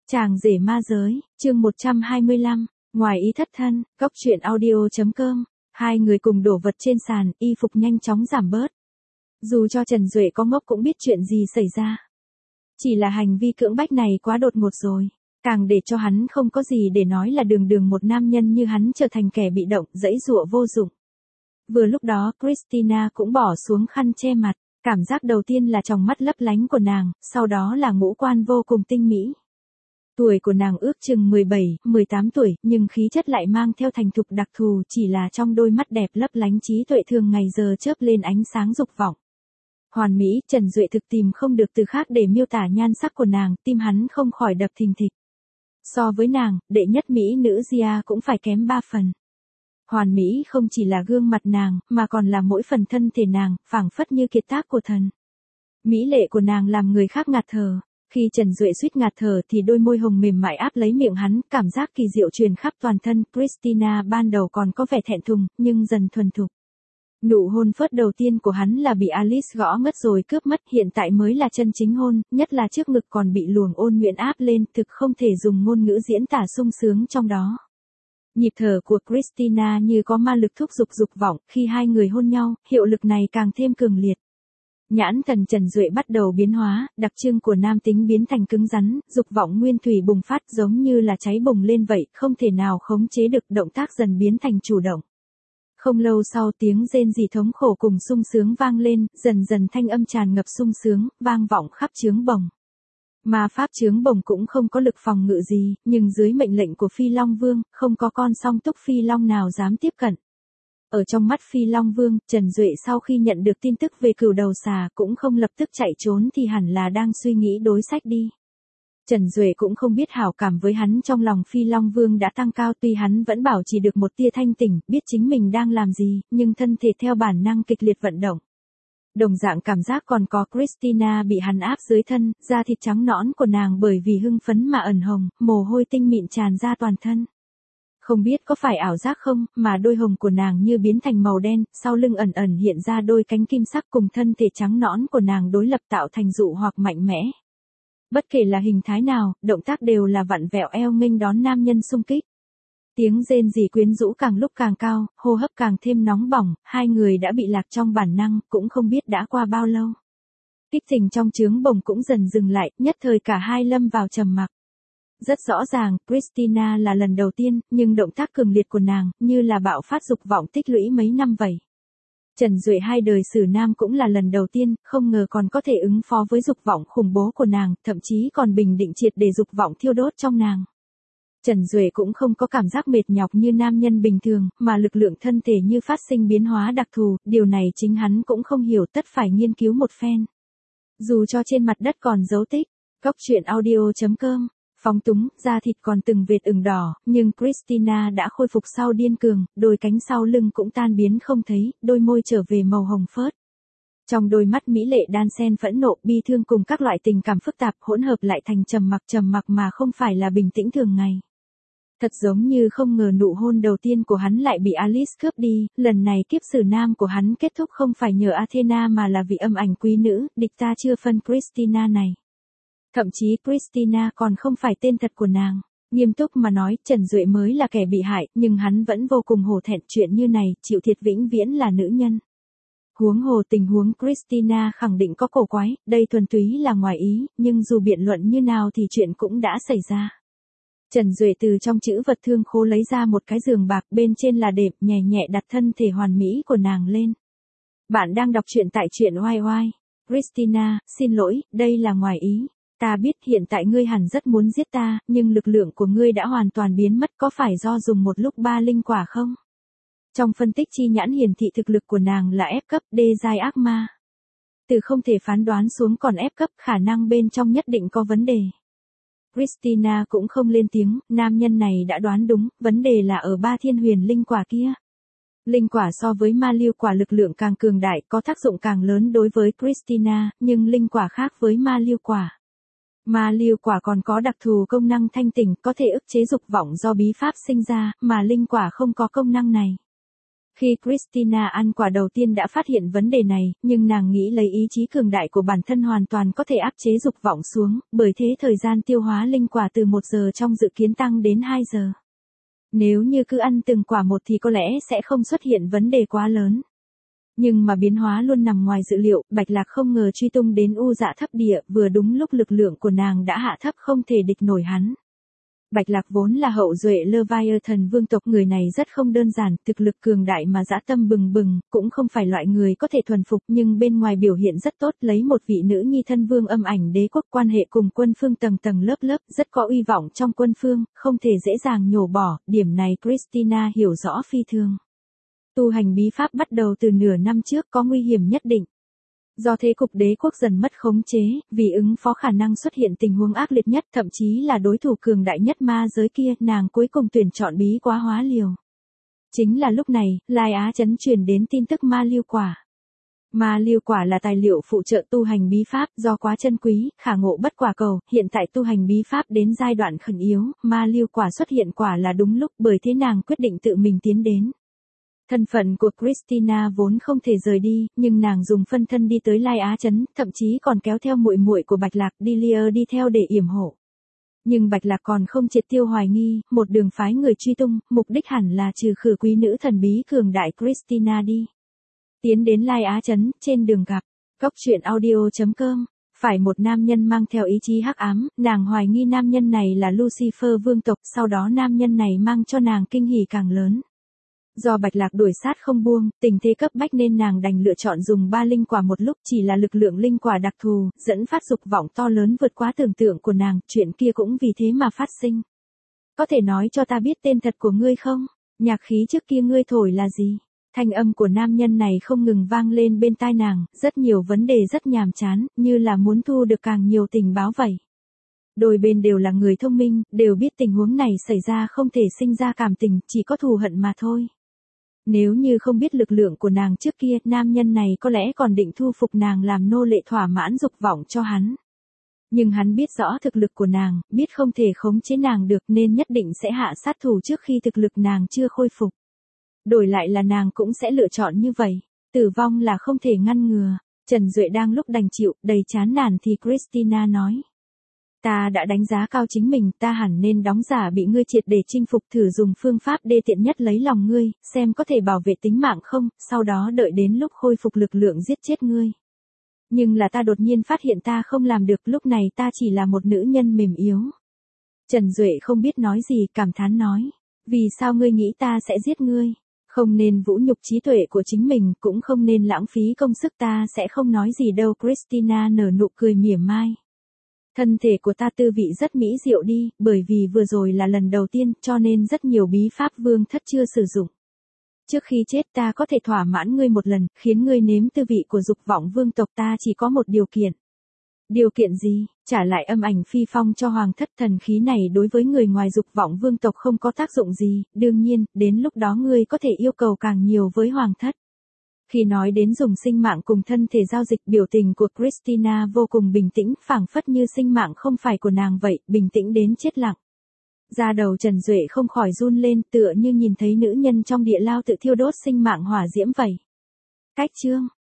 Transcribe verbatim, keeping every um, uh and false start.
Chàng rể ma giới, chương một trăm hai mươi lăm, ngoài ý thất thân, góc truyện audio.com, hai người cùng đổ vật trên sàn, y phục nhanh chóng giảm bớt. Dù cho Trần Duệ có ngốc cũng biết chuyện gì xảy ra. Chỉ là hành vi cưỡng bách này quá đột ngột rồi, càng để cho hắn không có gì để nói là đường đường một nam nhân như hắn trở thành kẻ bị động, dãy dụa vô dụng. Vừa lúc đó Christina cũng bỏ xuống khăn che mặt, cảm giác đầu tiên là tròng mắt lấp lánh của nàng, sau đó là ngũ quan vô cùng tinh mỹ. Tuổi của nàng ước chừng mười bảy, mười tám tuổi, nhưng khí chất lại mang theo thành thục đặc thù, chỉ là trong đôi mắt đẹp lấp lánh trí tuệ thường ngày giờ chớp lên ánh sáng dục vọng. Hoàn mỹ, Trần Duệ thực tìm không được từ khác để miêu tả nhan sắc của nàng, tim hắn không khỏi đập thình thịch. So với nàng, đệ nhất mỹ nữ Gia cũng phải kém ba phần. Hoàn mỹ không chỉ là gương mặt nàng, mà còn là mỗi phần thân thể nàng, phảng phất như kiệt tác của thần. Mỹ lệ của nàng làm người khác ngạt thở. Khi Trần Duệ suýt ngạt thở thì đôi môi hồng mềm mại áp lấy miệng hắn, cảm giác kỳ diệu truyền khắp toàn thân. Christina ban đầu còn có vẻ thẹn thùng, nhưng dần thuần thục. Nụ hôn phớt đầu tiên của hắn là bị Alice gõ ngất rồi cướp mất, hiện tại mới là chân chính hôn, nhất là trước ngực còn bị luồng ôn nhuận áp lên, thực không thể dùng ngôn ngữ diễn tả sung sướng trong đó. Nhịp thở của Christina như có ma lực thúc giục dục vọng, khi hai người hôn nhau, hiệu lực này càng thêm cường liệt. Nhãn thần Trần Duệ bắt đầu biến hóa, đặc trưng của nam tính biến thành cứng rắn, dục vọng nguyên thủy bùng phát giống như là cháy bùng lên vậy, không thể nào khống chế được, động tác dần biến thành chủ động. Không lâu sau tiếng rên rỉ thống khổ cùng sung sướng vang lên, dần dần thanh âm tràn ngập sung sướng, vang vọng khắp trướng bồng. Ma pháp trướng bồng cũng không có lực phòng ngự gì, nhưng dưới mệnh lệnh của Phi Long Vương, không có con song túc Phi Long nào dám tiếp cận. Ở trong mắt Phi Long Vương, Trần Duệ sau khi nhận được tin tức về cừu đầu xà cũng không lập tức chạy trốn thì hẳn là đang suy nghĩ đối sách đi. Trần Duệ cũng không biết hảo cảm với hắn trong lòng Phi Long Vương đã tăng cao, tuy hắn vẫn bảo trì được một tia thanh tỉnh, biết chính mình đang làm gì, nhưng thân thể theo bản năng kịch liệt vận động. Đồng dạng cảm giác còn có Christina bị hắn áp dưới thân, da thịt trắng nõn của nàng bởi vì hưng phấn mà ẩn hồng, mồ hôi tinh mịn tràn ra toàn thân. Không biết có phải ảo giác không, mà đôi hồng của nàng như biến thành màu đen, sau lưng ẩn ẩn hiện ra đôi cánh kim sắc cùng thân thể trắng nõn của nàng đối lập tạo thành dụ hoặc mạnh mẽ. Bất kể là hình thái nào, động tác đều là vặn vẹo eo nghênh đón nam nhân xung kích. Tiếng rên rỉ quyến rũ càng lúc càng cao, hô hấp càng thêm nóng bỏng, hai người đã bị lạc trong bản năng, cũng không biết đã qua bao lâu. Kích tình trong trướng bồng cũng dần dừng lại, nhất thời cả hai lâm vào trầm mặc. Rất rõ ràng, Christina là lần đầu tiên, nhưng động tác cường liệt của nàng, như là bạo phát dục vọng tích lũy mấy năm vậy. Trần Duệ hai đời xử nam cũng là lần đầu tiên, không ngờ còn có thể ứng phó với dục vọng khủng bố của nàng, thậm chí còn bình định triệt để dục vọng thiêu đốt trong nàng. Trần Duệ cũng không có cảm giác mệt nhọc như nam nhân bình thường, mà lực lượng thân thể như phát sinh biến hóa đặc thù, điều này chính hắn cũng không hiểu, tất phải nghiên cứu một phen. Dù cho trên mặt đất còn dấu tích, góc truyện audio.com. Phóng túng, da thịt còn từng vệt ửng đỏ, nhưng Christina đã khôi phục sau điên cường, đôi cánh sau lưng cũng tan biến không thấy, đôi môi trở về màu hồng phớt. Trong đôi mắt mỹ lệ đan xen phẫn nộ, bi thương cùng các loại tình cảm phức tạp hỗn hợp lại thành trầm mặc trầm mặc mà không phải là bình tĩnh thường ngày. Thật giống như không ngờ nụ hôn đầu tiên của hắn lại bị Alice cướp đi, lần này kiếp sử nam của hắn kết thúc không phải nhờ Athena mà là vì âm ảnh quý nữ, địch ta chưa phân Christina này. Thậm chí Christina còn không phải tên thật của nàng. Nghiêm túc mà nói, Trần Duệ mới là kẻ bị hại, nhưng hắn vẫn vô cùng hổ thẹn, chuyện như này, chịu thiệt vĩnh viễn là nữ nhân. Huống hồ tình huống Christina khẳng định có cổ quái, đây thuần túy là ngoài ý, nhưng dù biện luận như nào thì chuyện cũng đã xảy ra. Trần Duệ từ trong chữ vật thương khố lấy ra một cái giường bạc, bên trên là đệm, nhẹ nhẹ đặt thân thể hoàn mỹ của nàng lên. Bạn đang đọc truyện tại truyện oai oai. Christina, xin lỗi, đây là ngoài ý. Ta biết hiện tại ngươi hẳn rất muốn giết ta, nhưng lực lượng của ngươi đã hoàn toàn biến mất, có phải do dùng một lúc ba linh quả không? Trong phân tích chi nhãn hiển thị thực lực của nàng là F cấp, đê giai ác ma. Từ không thể phán đoán xuống còn F cấp, khả năng bên trong nhất định có vấn đề. Christina cũng không lên tiếng, nam nhân này đã đoán đúng, vấn đề là ở ba thiên huyền linh quả kia. Linh quả so với ma liêu quả lực lượng càng cường đại, có tác dụng càng lớn đối với Christina, nhưng linh quả khác với ma liêu quả. Ma liêu quả còn có đặc thù công năng thanh tỉnh, có thể ức chế dục vọng do bí pháp sinh ra, mà linh quả không có công năng này. Khi Christina ăn quả đầu tiên đã phát hiện vấn đề này, nhưng nàng nghĩ lấy ý chí cường đại của bản thân hoàn toàn có thể áp chế dục vọng xuống, bởi thế thời gian tiêu hóa linh quả từ một giờ trong dự kiến tăng đến hai giờ. Nếu như cứ ăn từng quả một thì có lẽ sẽ không xuất hiện vấn đề quá lớn. Nhưng mà biến hóa luôn nằm ngoài dự liệu, Bạch Lạc không ngờ truy tung đến U Dạ thấp địa, vừa đúng lúc lực lượng của nàng đã hạ thấp không thể địch nổi hắn. Bạch Lạc vốn là hậu duệ Leviathan vương tộc, người này rất không đơn giản, thực lực cường đại mà dã tâm bừng bừng, cũng không phải loại người có thể thuần phục, nhưng bên ngoài biểu hiện rất tốt, lấy một vị nữ nhi thân vương âm ảnh đế quốc quan hệ cùng quân phương tầng tầng lớp lớp, rất có uy vọng trong quân phương, không thể dễ dàng nhổ bỏ, điểm này Christina hiểu rõ phi thường. Tu hành bí pháp bắt đầu từ nửa năm trước có nguy hiểm nhất định. Do thế cục đế quốc dần mất khống chế, vì ứng phó khả năng xuất hiện tình huống ác liệt nhất, thậm chí là đối thủ cường đại nhất ma giới kia, nàng cuối cùng tuyển chọn bí quá hóa liều. Chính là lúc này, Lai Á Trấn truyền đến tin tức ma liêu quả. Ma liêu quả là tài liệu phụ trợ tu hành bí pháp, do quá chân quý, khả ngộ bất quả cầu, hiện tại tu hành bí pháp đến giai đoạn khẩn yếu, ma liêu quả xuất hiện quả là đúng lúc, bởi thế nàng quyết định tự mình tiến đến. Thân phận của Christina vốn không thể rời đi, nhưng nàng dùng phân thân đi tới Lai Á Trấn, thậm chí còn kéo theo muội muội của Bạch Lạc, Delia đi theo để yểm hộ. Nhưng Bạch Lạc còn không triệt tiêu hoài nghi, một đường phái người truy tung, mục đích hẳn là trừ khử quý nữ thần bí cường đại Christina đi. Tiến đến Lai Á Trấn, trên đường gặp, Cốc truyện audio chấm com, phải một nam nhân mang theo ý chí hắc ám, nàng hoài nghi nam nhân này là Lucifer vương tộc, sau đó nam nhân này mang cho nàng kinh hỉ càng lớn. Do Bạch Lạc đuổi sát không buông, tình thế cấp bách nên nàng đành lựa chọn dùng ba linh quả một lúc, chỉ là lực lượng linh quả đặc thù, dẫn phát dục vọng to lớn vượt quá tưởng tượng của nàng, chuyện kia cũng vì thế mà phát sinh. Có thể nói cho ta biết tên thật của ngươi không? Nhạc khí trước kia ngươi thổi là gì? Thanh âm của nam nhân này không ngừng vang lên bên tai nàng, rất nhiều vấn đề rất nhàm chán, như là muốn thu được càng nhiều tình báo vậy. Đôi bên đều là người thông minh, đều biết tình huống này xảy ra không thể sinh ra cảm tình, chỉ có thù hận mà thôi. Nếu như không biết lực lượng của nàng trước kia, nam nhân này có lẽ còn định thu phục nàng làm nô lệ thỏa mãn dục vọng cho hắn. Nhưng hắn biết rõ thực lực của nàng, biết không thể khống chế nàng được nên nhất định sẽ hạ sát thủ trước khi thực lực nàng chưa khôi phục. Đổi lại là nàng cũng sẽ lựa chọn như vậy. Tử vong là không thể ngăn ngừa. Trần Duệ đang lúc đành chịu, đầy chán nản thì Christina nói. Ta đã đánh giá cao chính mình, ta hẳn nên đóng giả bị ngươi triệt để chinh phục, thử dùng phương pháp đê tiện nhất lấy lòng ngươi, xem có thể bảo vệ tính mạng không, sau đó đợi đến lúc khôi phục lực lượng giết chết ngươi. Nhưng là ta đột nhiên phát hiện ta không làm được, lúc này ta chỉ là một nữ nhân mềm yếu. Trần Duệ không biết nói gì, cảm thán nói. Vì sao ngươi nghĩ ta sẽ giết ngươi? Không nên vũ nhục trí tuệ của chính mình, cũng không nên lãng phí công sức, ta sẽ không nói gì đâu. Christina nở nụ cười mỉa mai. Thân thể của ta tư vị rất mỹ diệu đi, bởi vì vừa rồi là lần đầu tiên, cho nên rất nhiều bí pháp vương thất chưa sử dụng. Trước khi chết ta có thể thỏa mãn ngươi một lần, khiến ngươi nếm tư vị của dục vọng vương tộc, ta chỉ có một điều kiện. Điều kiện gì? Trả lại âm ảnh phi phong cho hoàng thất, thần khí này đối với người ngoài dục vọng vương tộc không có tác dụng gì, đương nhiên, đến lúc đó ngươi có thể yêu cầu càng nhiều với hoàng thất. Khi nói đến dùng sinh mạng cùng thân thể giao dịch, biểu tình của Christina vô cùng bình tĩnh, phảng phất như sinh mạng không phải của nàng vậy, bình tĩnh đến chết lặng. Da đầu Trần Duệ không khỏi run lên, tựa như nhìn thấy nữ nhân trong địa lao tự thiêu đốt sinh mạng hỏa diễm vậy. Cách chương